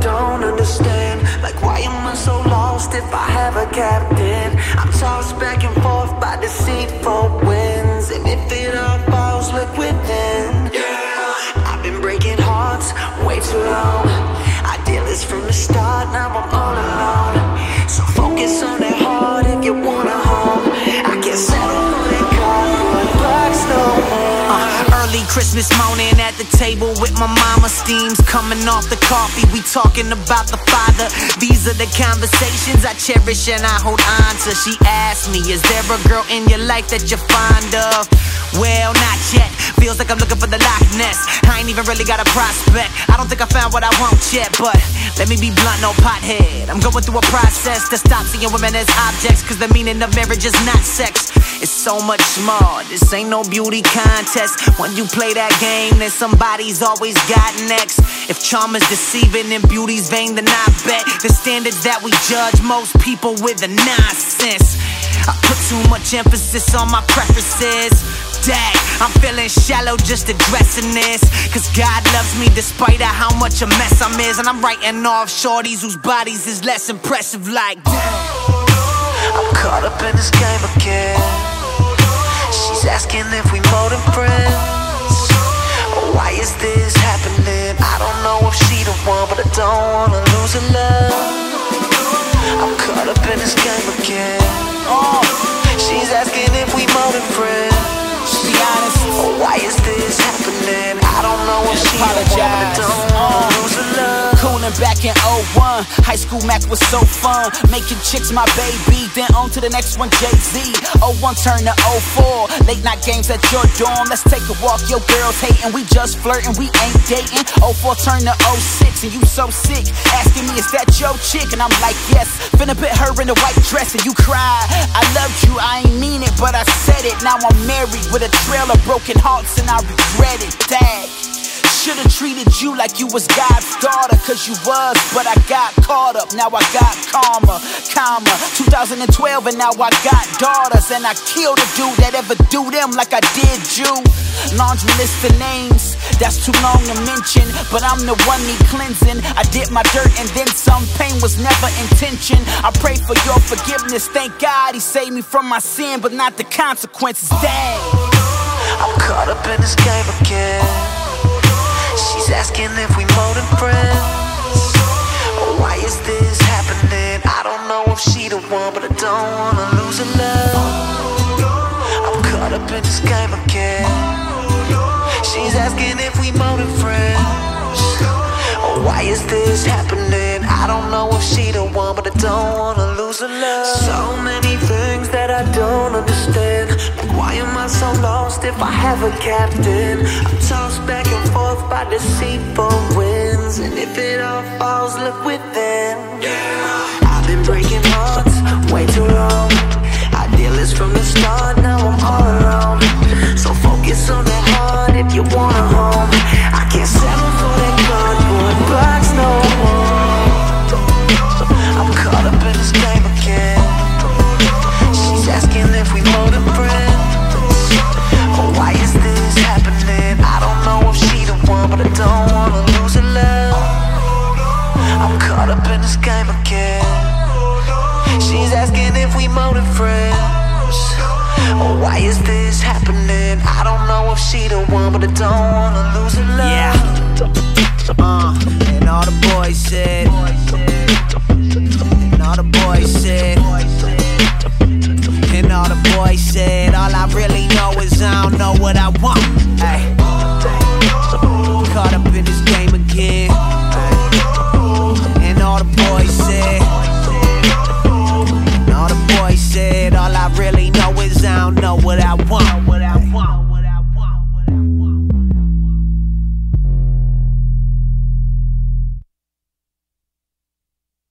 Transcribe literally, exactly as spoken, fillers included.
don't understand. Like, why am I so lost if I have a captain? I'm tossed back and forth by deceitful winds, and if it all falls, look within. Yeah, I've been breaking hearts way too long. I did this from the start, now I'm all alone. So focus on that heart if you wanna home. I can't settle for that cardboard box no more. Uh, early Christmas morning at the table with my mama, steams coming off the coffee. We talking about the Father. These are the conversations I cherish and I hold on to. She asked me, is there a girl in your life that you're fond of? Well, not yet. Feels like I'm looking for the Loch Ness. I ain't even really got a prospect. I don't think I found what I want yet, but let me be blunt, no pothead. I'm going through a process to stop seeing women as objects, cause the meaning of marriage is not sex. It's so much more. This ain't no beauty contest. When you play that game, then somebody's always got next. If charm is deceiving and beauty's vain, then I bet the standards that we judge most people with are nonsense. I put too much emphasis on my preferences. Dang, I'm feeling shallow just addressing this, cause God loves me despite of how much a mess I'm is. And I'm writing off shorties whose bodies is less impressive like damn. I'm caught up in this game again. She's asking if we more than friends. Why is this happening? I don't know if she the one, but I don't wanna lose her love. I'm caught up in this game again. Oh, she's asking if we more than friends. Be honest. Oh, why is this happening? I don't know if she the one, but I don't wanna lose her love. Cooling back in oh one, high school Mac was so fun. Making chicks my baby, then on to the next one, Jay-Z. oh one turned to oh four, late night games at your dorm. Let's take a walk, your girls hating, we just flirting, we ain't dating. oh four turned to oh six, and you so sick, asking me is that your chick? And I'm like yes, finna put her in a white dress, and you cry, I loved you, I ain't mean it, but I said it. Now I'm married with a trail of broken hearts, and I regret it. Dang, should've treated you like you was God's daughter, cause you was, but I got caught up. Now I got karma, karma. two thousand twelve and now I got daughters, and I killed a dude that ever do them like I did you. Laundry list of names, that's too long to mention, but I'm the one need cleansing. I did my dirt and then some. Pain was never intention. I pray for your forgiveness. Thank God he saved me from my sin, but not the consequences. Dang, I'm caught up in this game again. She's asking if we more than friends. Why is this happening? I don't know if she the one, but I don't wanna lose her love. I'm caught up in this game again. She's asking if we more than friends. Why is this happening? I don't know if she the one, but I don't wanna lose her love. So many things that I don't understand. Like, why am I so lost if I have a captain? I'm tossed back and forth by deceitful winds, and if it all falls, look within. Yeah, I've been breaking hearts way too long. I deal this from the start, now I'm all alone. So focus on that heart if you want a home. I can't settle for that cardboard box no more. I'm caught up in this game again. She's asking if we more than friends. Oh, why is this happening? I don't know if she the one, but I don't wanna lose her love. I'm caught up in this game again. She's asking if we more than friends. Oh, why is this happening? I don't know if she the one, but I don't wanna lose her love. yeah. Uh, and all the boys said, and all the boys said, and all the boys said, all I really know is I don't know what I want.